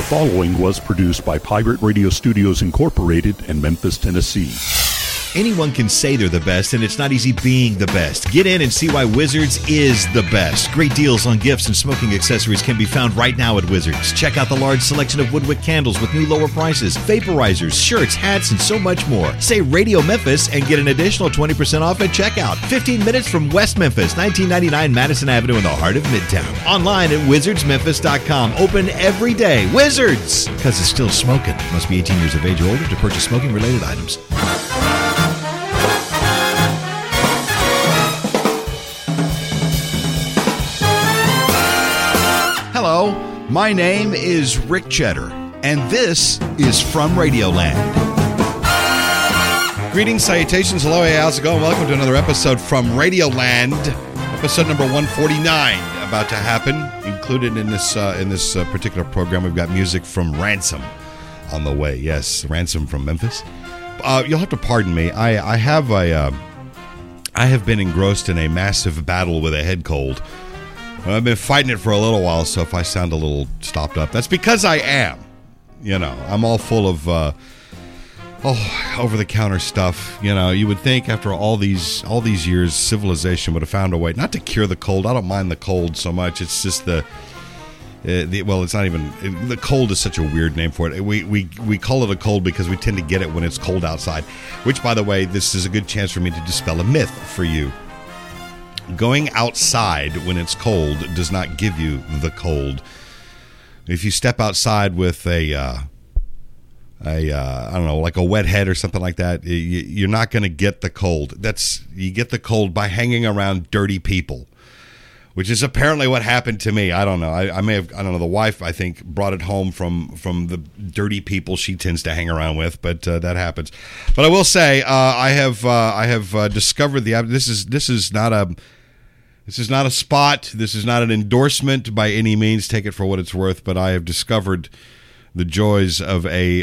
following was produced by Pirate Radio Studios Incorporated in Memphis, Tennessee. Anyone can say they're the best, and it's not easy being the best. Get in and see why Wizards is the best. Great deals on gifts and smoking accessories can be found right now at Wizards. Check out the large selection of Woodwick candles with new lower prices, vaporizers, shirts, hats, and so much more. Say Radio Memphis and get an additional 20% off at checkout. 15 minutes from West Memphis, 1999 Madison Avenue in the heart of Midtown. Online at wizardsmemphis.com. Open every day. Wizards! Because it's still smoking. Must be 18 years of age or older to purchase smoking-related items. Hello, my name is Rick Cheddar, and this is From Radioland. Greetings, salutations, hello, hey, how's it going? Welcome to another episode from Radioland, episode number 149, about to happen. Included in this particular program, we've got music from Ransom on the way. Yes, Ransom from Memphis. You'll have to pardon me. I have been engrossed in a massive battle with a head cold. I've been fighting it for a little while, so if I sound a little stopped up, that's because I am. You know, I'm all full of over-the-counter stuff. You know, you would think after all these years, civilization would have found a way not to cure the cold. I don't mind the cold so much. It's just the cold is such a weird name for it. We call it a cold because we tend to get it when it's cold outside. Which, by the way, this is a good chance for me to dispel a myth for you. Going outside when it's cold does not give you the cold. If you step outside with I don't know, like a wet head or something like that, you're not going to get the cold. You get the cold by hanging around dirty people, which is apparently what happened to me. I don't know. I don't know. The wife, I think, brought it home from the dirty people she tends to hang around with, but that happens. But I will say, I have discovered this is not a spot. This is not an endorsement by any means. Take it for what it's worth. But I have discovered the joys of a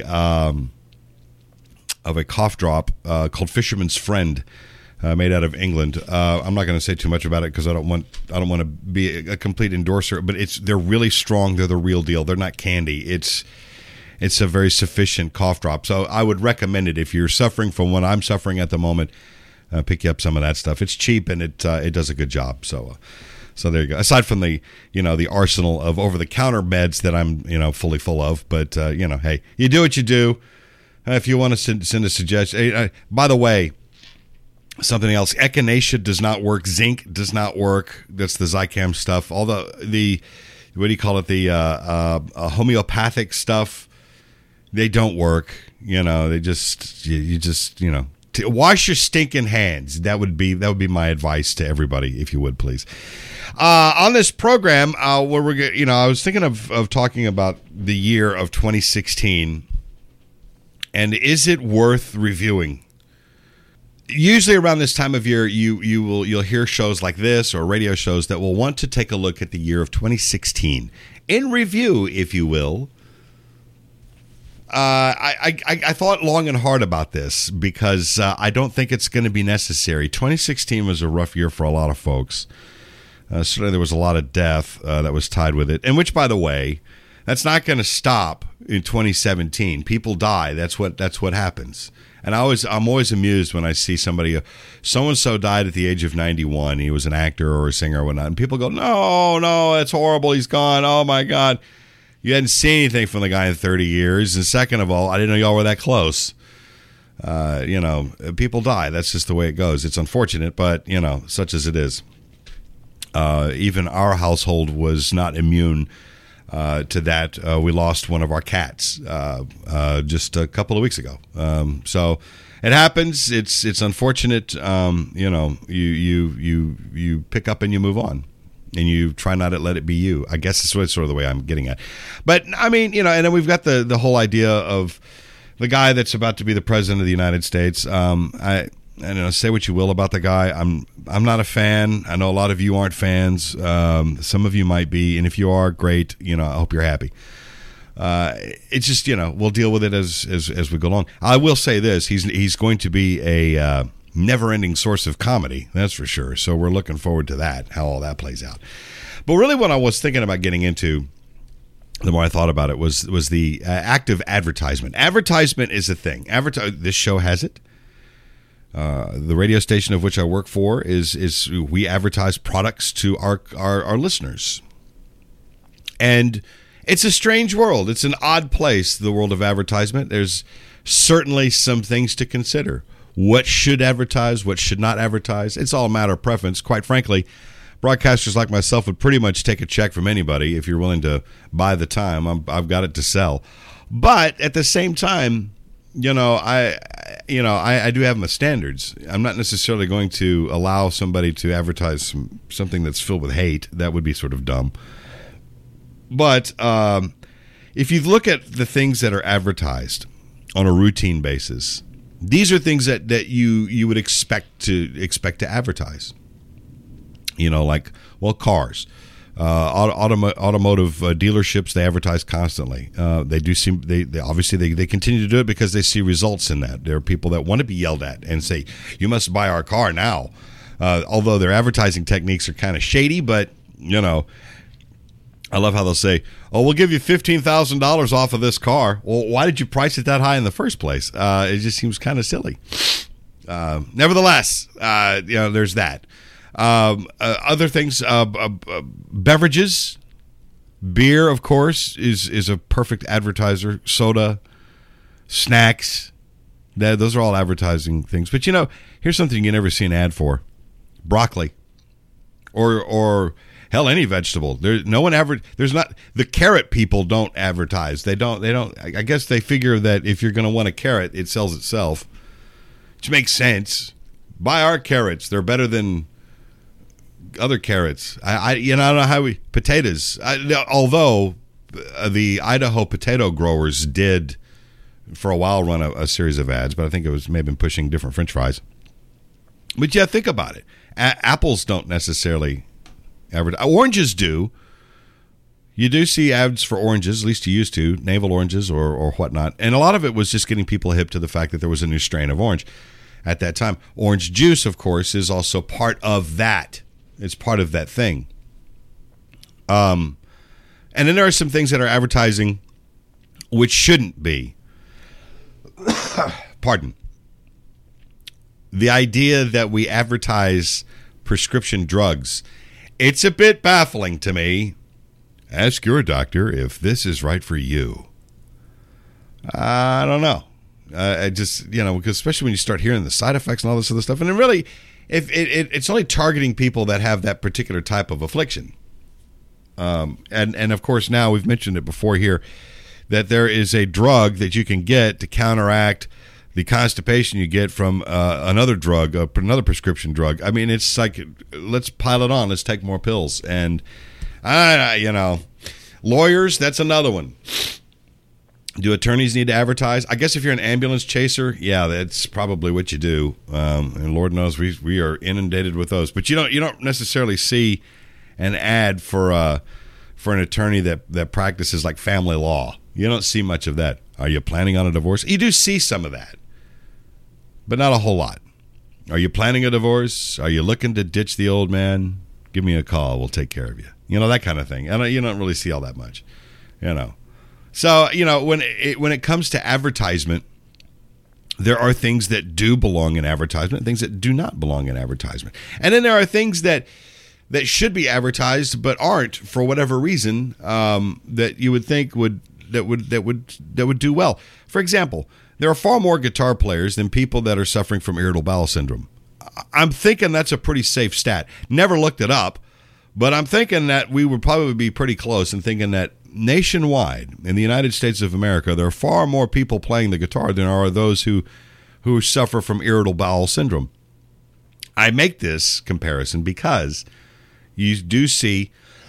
cough drop called Fisherman's Friend, made out of England. I'm not going to say too much about it because I don't want to be a complete endorser. But they're really strong. They're the real deal. They're not candy. It's a very sufficient cough drop. So I would recommend it if you're suffering from what I'm suffering at the moment. Pick you up some of that stuff. It's cheap and it does a good job. So there you go. Aside from the arsenal of over-the-counter meds that I'm fully full of, but hey, you do what you do. If you want to send a suggestion, by the way, something else. Echinacea does not work. Zinc does not work. That's the Zicam stuff. All the what do you call it? The homeopathic stuff. They don't work. They just wash your stinking hands. That would be my advice to everybody, if you would, please. On this program, where we're I was thinking of talking about the year of 2016, and is it worth reviewing? Usually around this time of year, you'll hear shows like this or radio shows that will want to take a look at the year of 2016 in review, if you will. I thought long and hard about this because I don't think it's going to be necessary. 2016 was a rough year for a lot of folks. Certainly there was a lot of death that was tied with it. And which, by the way, that's not going to stop in 2017. People die. That's what happens. And I'm always amused when I see somebody, so-and-so died at the age of 91. He was an actor or a singer or whatnot. And people go, no, that's horrible. He's gone. Oh, my God. You hadn't seen anything from the guy in 30 years. And second of all, I didn't know y'all were that close. People die. That's just the way it goes. It's unfortunate, but, such as it is. Even our household was not immune to that. We lost one of our cats just a couple of weeks ago. So it happens. It's unfortunate. You pick up and you move on. And you try not to let it be you. I guess that's sort of the way I'm getting at. But, I mean, and then we've got the whole idea of the guy that's about to be the president of the United States. I say what you will about the guy. I'm not a fan. I know a lot of you aren't fans. Some of you might be. And if you are, great. I hope you're happy. It's just, we'll deal with it as we go along. I will say this. He's going to be a never-ending source of comedy, that's for sure. So we're looking forward to that, how all that plays out. But really what I was thinking about getting into the more I thought about it, was the act of advertisement. Advertisement is a thing. This show has it. The radio station of which I work for is we advertise products to our listeners. And it's a strange world. It's an odd place, the world of advertisement. There's certainly some things to consider. What should advertise, what should not advertise. It's all a matter of preference. Quite frankly, broadcasters like myself would pretty much take a check from anybody if you're willing to buy the time. I've got it to sell. But at the same time, I do have my standards. I'm not necessarily going to allow somebody to advertise something that's filled with hate. That would be sort of dumb. But if you look at the things that are advertised on a routine basis, these are things that you would expect to advertise. Like cars, automotive dealerships, they advertise constantly. They obviously continue to do it because they see results in that. There are people that want to be yelled at and say, "You must buy our car now." Although their advertising techniques are kind of shady, but I love how they'll say, "Oh, we'll give you $15,000 off of this car." Well, why did you price it that high in the first place? It just seems kind of silly. Nevertheless, there's that. Other things, beverages, beer, of course, is a perfect advertiser. Soda, snacks, those are all advertising things. But here's something you never see an ad for: broccoli, or hell, any vegetable. There's not the carrot people don't advertise. They don't. I guess they figure that if you're going to want a carrot, it sells itself, which makes sense. Buy our carrots; they're better than other carrots. I don't know how potatoes. Although the Idaho potato growers did for a while run a series of ads, but I think it was maybe pushing different French fries. But yeah, think about it. Apples don't necessarily advertise. Oranges do. You do see ads for oranges, at least you used to, navel oranges or whatnot. And a lot of it was just getting people hip to the fact that there was a new strain of orange at that time. Orange juice, of course, is also part of that. It's part of that thing. And then there are some things that are advertising which shouldn't be. Pardon. The idea that we advertise prescription drugs, it's a bit baffling to me. Ask your doctor if this is right for you. I don't know. I just, because especially when you start hearing the side effects and all this other stuff, and it really, if it's only targeting people that have that particular type of affliction. And of course, now we've mentioned it before here, that there is a drug that you can get to counteract the constipation you get from another drug, another prescription drug. I mean, it's like, let's pile it on. Let's take more pills. And, lawyers, that's another one. Do attorneys need to advertise? I guess if you're an ambulance chaser, yeah, that's probably what you do. And Lord knows we are inundated with those. But you don't necessarily see an ad for an attorney that practices like family law. You don't see much of that. Are you planning on a divorce? You do see some of that, but not a whole lot. Are you planning a divorce? Are you looking to ditch the old man? Give me a call. We'll take care of you. That kind of thing. And you don't really see all that much. So, when it comes to advertisement, there are things that do belong in advertisement, things that do not belong in advertisement. And then there are things that should be advertised but aren't for whatever reason, that you would think would do well. For example, there are far more guitar players than people that are suffering from irritable bowel syndrome. I'm thinking that's a pretty safe stat. Never looked it up, but I'm thinking that we would probably be pretty close in thinking that nationwide in the United States of America, there are far more people playing the guitar than are those who suffer from irritable bowel syndrome. I make this comparison because you do see,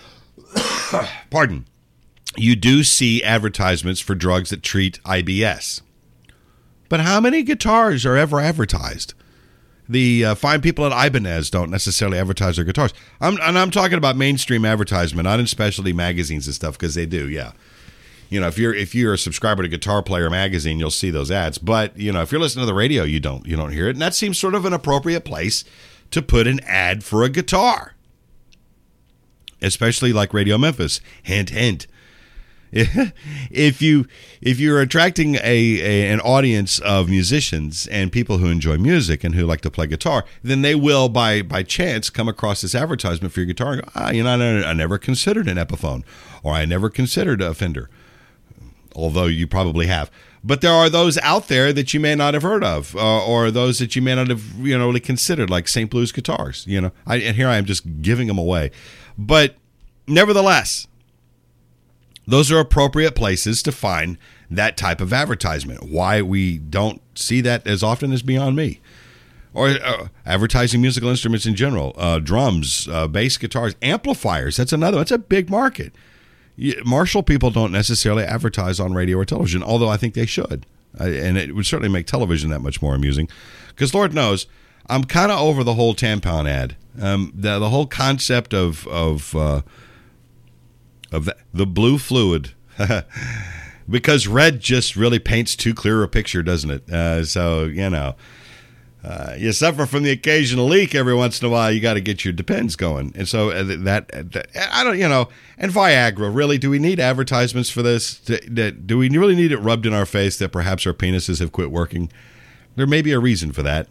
you do see advertisements for drugs that treat IBS. But how many guitars are ever advertised? The fine people at Ibanez don't necessarily advertise their guitars. I'm talking about mainstream advertisement, not in specialty magazines and stuff, because they do, yeah. If you're a subscriber to Guitar Player magazine, you'll see those ads. But if you're listening to the radio, you don't hear it, and that seems sort of an appropriate place to put an ad for a guitar, especially like Radio Memphis. Hint, hint. If you're attracting an audience of musicians and people who enjoy music and who like to play guitar, then they will by chance come across this advertisement for your guitar and go, I never considered an Epiphone, or I never considered a Fender, although you probably have. But there are those out there that you may not have heard of, or those that you may not have really considered, like St. Blues guitars. And here I am just giving them away, but nevertheless, those are appropriate places to find that type of advertisement. Why we don't see that as often is beyond me. Or advertising musical instruments in general, drums, bass guitars, amplifiers. That's a big market. Marshall people don't necessarily advertise on radio or television, although I think they should. And it would certainly make television that much more amusing. Because Lord knows, I'm kind of over the whole tampon ad. The whole concept of the blue fluid, because red just really paints too clear a picture, doesn't it? So you suffer from the occasional leak every once in a while. You got to get your Depends going, and so that I don't, and Viagra. Really, do we need advertisements for this? Do we really need it rubbed in our face that perhaps our penises have quit working? There may be a reason for that.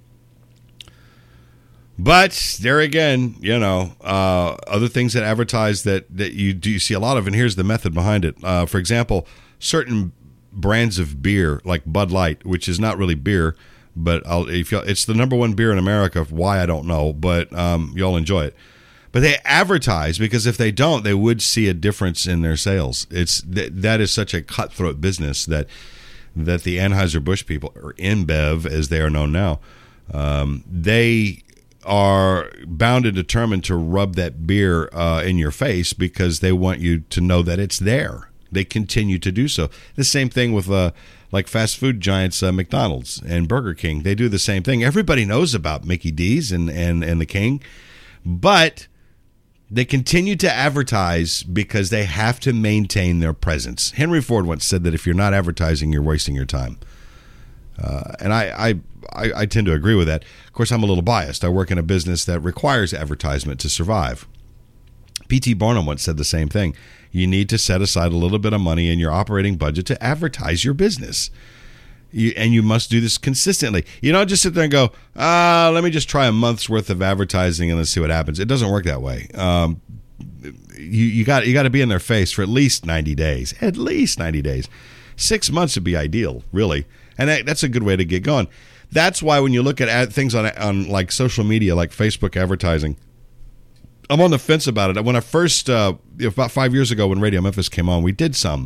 But there again, other things that advertise that you see a lot of, and here's the method behind it. For example, certain brands of beer, like Bud Light, which is not really beer, but it's the number one beer in America. Why, I don't know, but you'll enjoy it. But they advertise because if they don't, they would see a difference in their sales. That is such a cutthroat business that the Anheuser-Busch people, or InBev as they are known now, they are bound and determined to rub that beer in your face because they want you to know that it's there. They continue to do so. The same thing with like fast food giants, McDonald's and Burger King. They do the same thing. Everybody knows about Mickey D's and the King, but they continue to advertise because they have to maintain their presence. Henry Ford once said that if you're not advertising, you're wasting your time. And I tend to agree with that. Of course, I'm a little biased. I work in a business that requires advertisement to survive. P.T. Barnum once said the same thing. You need to set aside a little bit of money in your operating budget to advertise your business. And you must do this consistently. You don't just sit there and go, let me just try a month's worth of advertising and let's see what happens. It doesn't work that way. You got to be in their face for at least 90 days. At least 90 days. 6 months would be ideal, really. And that's a good way to get going. That's why when you look at things on like social media, like Facebook advertising, I'm on the fence about it. When I first, about 5 years ago when Radio Memphis came on, we did some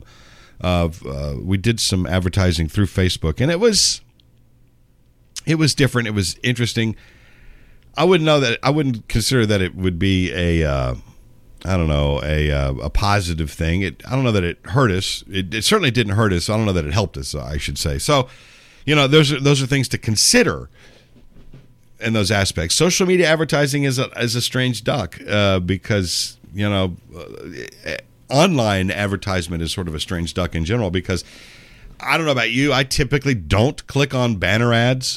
advertising through Facebook, and it was different. It was interesting. I wouldn't consider that it would be a positive thing. I don't know that it hurt us. It certainly didn't hurt us. I don't know that it helped us, I should say. So, those are things to consider in those aspects. Social media advertising is a strange duck because, online advertisement is sort of a strange duck in general because I don't know about you. I typically don't click on banner ads.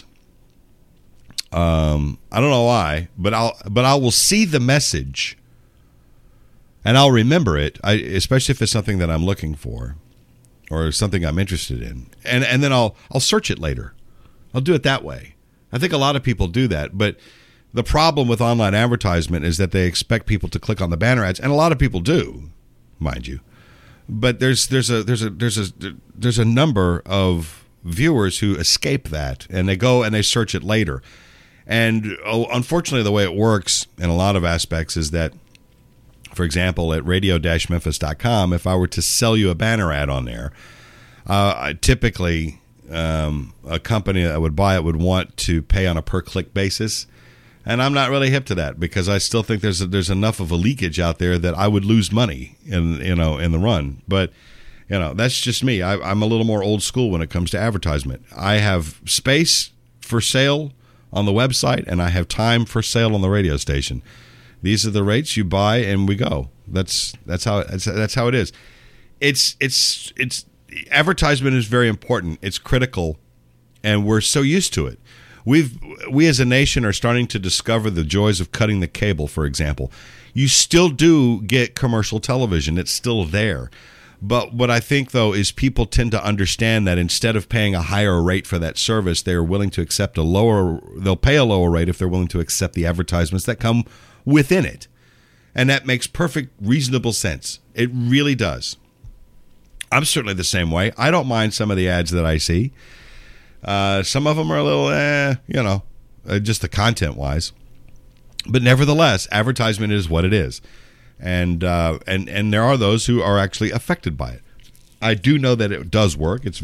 I don't know why, but I will see the message and I'll remember it, especially if it's something that I'm looking for or something I'm interested in. And then I'll search it later. I'll do it that way. I think a lot of people do that, but the problem with online advertisement is that they expect people to click on the banner ads, and a lot of people do, mind you. But there's a number of viewers who escape that, and they go and they search it later. And unfortunately, the way it works in a lot of aspects is that, for example, at radio-memphis.com, if I were to sell you a banner ad on there, typically a company that would buy it would want to pay on a per-click basis. And I'm not really hip to that because I still think there's enough of a leakage out there that I would lose money in the run. But that's just me. I'm a little more old school when it comes to advertisement. I have space for sale on the website, and I have time for sale on the radio station. These are the rates. You buy, and we go. That's how it is. It's advertisement is very important. It's critical, and we're so used to it. We as a nation are starting to discover the joys of cutting the cable, for example. You still do get commercial television. It's still there. But what I think, though, is people tend to understand that instead of paying a higher rate for that service, they are willing to accept they'll pay a lower rate if they're willing to accept the advertisements that come within it. And that makes perfect, reasonable sense. It really does. I'm certainly the same way. I don't mind some of the ads that I see. Some of them are a little, just the content-wise. But nevertheless, advertisement is what it is. And there are those who are actually affected by it. I do know that it does work. It's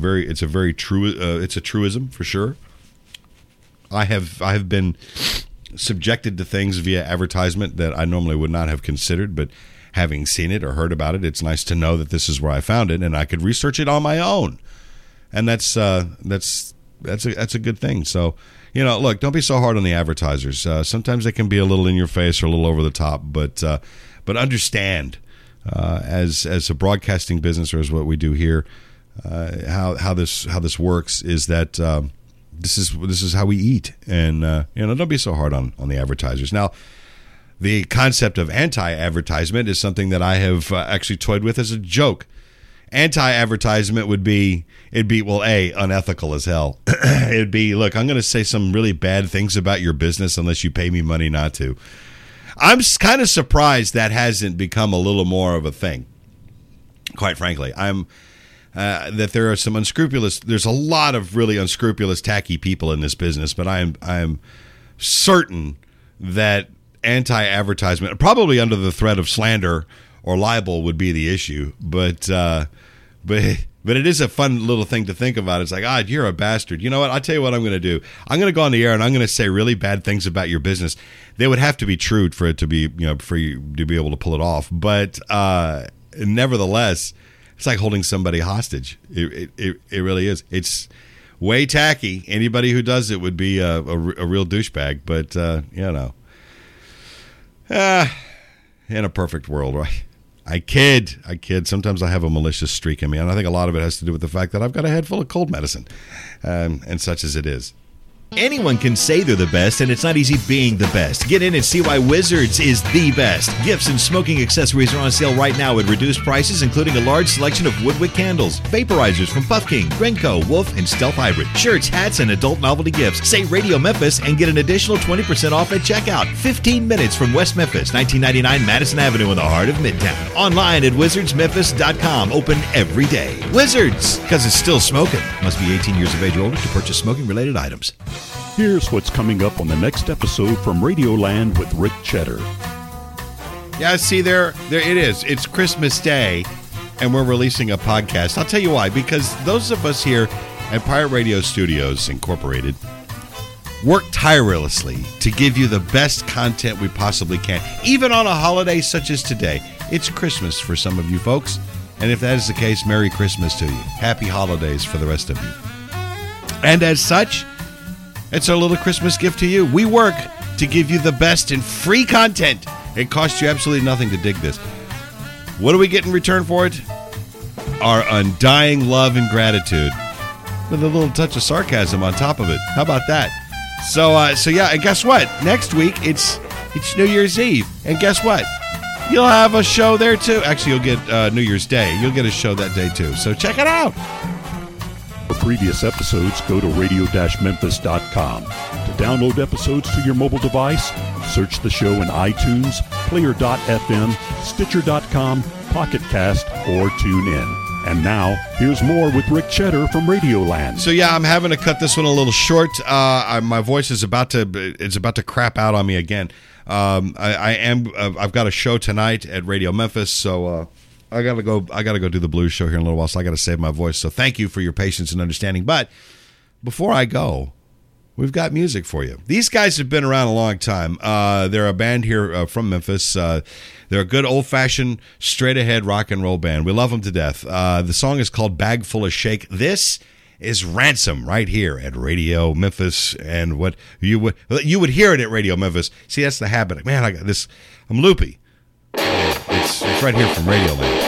a truism for sure. I have been subjected to things via advertisement that I normally would not have considered, but having seen it or heard about it, it's nice to know that this is where I found it and I could research it on my own. And that's a good thing. So, look, don't be so hard on the advertisers. Sometimes they can be a little in your face or a little over the top, but understand as a broadcasting business, or as what we do here, how this works is that this is how we eat, and don't be so hard on the advertisers. Now, the concept of anti-advertisement is something that I have actually toyed with as a joke. Anti-advertisement would be unethical as hell. It'd be, look, I'm going to say some really bad things about your business unless you pay me money not to. I'm kind of surprised that hasn't become a little more of a thing. Quite frankly, I'm that there are some unscrupulous. There's a lot of really unscrupulous, tacky people in this business, but I'm certain that anti-advertisement, probably under the threat of slander or libel, would be the issue. But it is a fun little thing to think about. It's like, you're a bastard. You know what? I'll tell you what I'm going to do. I'm going to go on the air and I'm going to say really bad things about your business. They would have to be true for it to be, for you to be able to pull it off. But nevertheless, it's like holding somebody hostage. It really is. It's way tacky. Anybody who does it would be a real douchebag. But, in a perfect world, right? I kid. Sometimes I have a malicious streak in me, and I think a lot of it has to do with the fact that I've got a head full of cold medicine, and such as it is. Anyone can say they're the best, and it's not easy being the best. Get in and see why Wizards is the best. Gifts and smoking accessories are on sale right now at reduced prices, including a large selection of Woodwick candles, vaporizers from Puff King, Grenco, Wolf, and Stealth Hybrid, shirts, hats, and adult novelty gifts. Say Radio Memphis and get an additional 20% off at checkout. 15 minutes from West Memphis, 1999 Madison Avenue in the heart of Midtown. Online at wizardsmemphis.com. Open every day. Wizards, because it's still smoking. Must be 18 years of age or older to purchase smoking-related items. Here's what's coming up on the next episode from Radioland with Rick Cheddar. Yeah, see, there it is. It's Christmas Day, and we're releasing a podcast. I'll tell you why. Because those of us here at Pirate Radio Studios Incorporated work tirelessly to give you the best content we possibly can, even on a holiday such as today. It's Christmas for some of you folks, and if that is the case, Merry Christmas to you. Happy holidays for the rest of you. And as such, it's our little Christmas gift to you. We work to give you the best in free content. It costs you absolutely nothing to dig this. What do we get in return for it? Our undying love and gratitude, with a little touch of sarcasm on top of it. How about that? So yeah, and guess what? Next week, it's New Year's Eve. And guess what? You'll have a show there, too. Actually, you'll get New Year's Day. You'll get a show that day, too. So check it out. For previous episodes, go to radio-memphis.com. To download episodes to your mobile device, search the show in iTunes, Player.fm, Stitcher.com, Pocket Cast, or TuneIn. And now, here's more with Rick Cheddar from Radioland. So yeah, I'm having to cut this one a little short. My voice is about to crap out on me again. I've got a show tonight at Radio Memphis, so I gotta go do the blues show here in a little while, so I gotta save my voice. So thank you for your patience and understanding. But before I go, we've got music for you. These guys have been around a long time. They're a band here from Memphis. They're a good old-fashioned, straight-ahead rock and roll band. We love them to death. The song is called Bag Full of Shake. This is Ransom right here at Radio Memphis, and what you would hear it at Radio Memphis. See, that's the habit. Man, I got this. I'm loopy. It's right here from Radioland.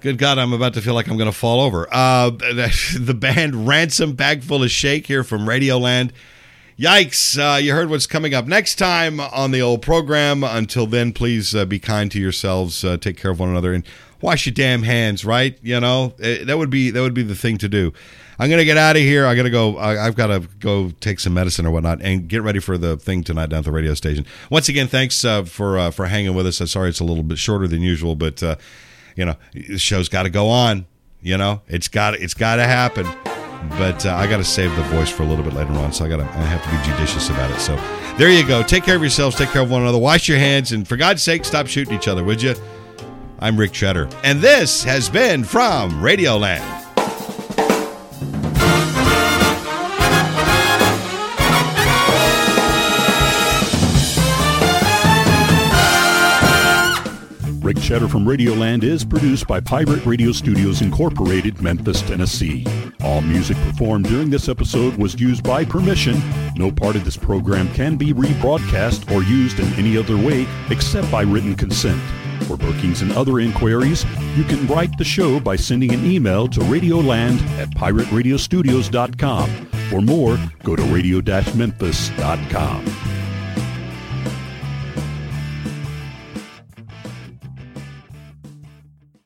Good God, I'm about to feel like I'm going to fall over. The band Ransom, Bag Full of Shake here from Radioland. Yikes, you heard what's coming up next time on the old program. Until then, please be kind to yourselves, take care of one another, and wash your damn hands, right? You know, that would be the thing to do. I'm going to get out of here. I've got to go take some medicine or whatnot and get ready for the thing tonight down at the radio station. Once again, thanks for hanging with us. I'm sorry it's a little bit shorter than usual, but the show's got to go on. It's got to happen. But I got to save the voice for a little bit later on, so I have to be judicious about it. So there you go. Take care of yourselves. Take care of one another. Wash your hands, and for God's sake, stop shooting each other, would you? I'm Rick Cheddar, and this has been from Radioland. Rick Cheddar from Radioland is produced by Pirate Radio Studios Incorporated, Memphis, Tennessee. All music performed during this episode was used by permission. No part of this program can be rebroadcast or used in any other way except by written consent. For bookings and other inquiries, you can write the show by sending an email to radioland@pirateradiostudios.com. For more, go to radio-memphis.com.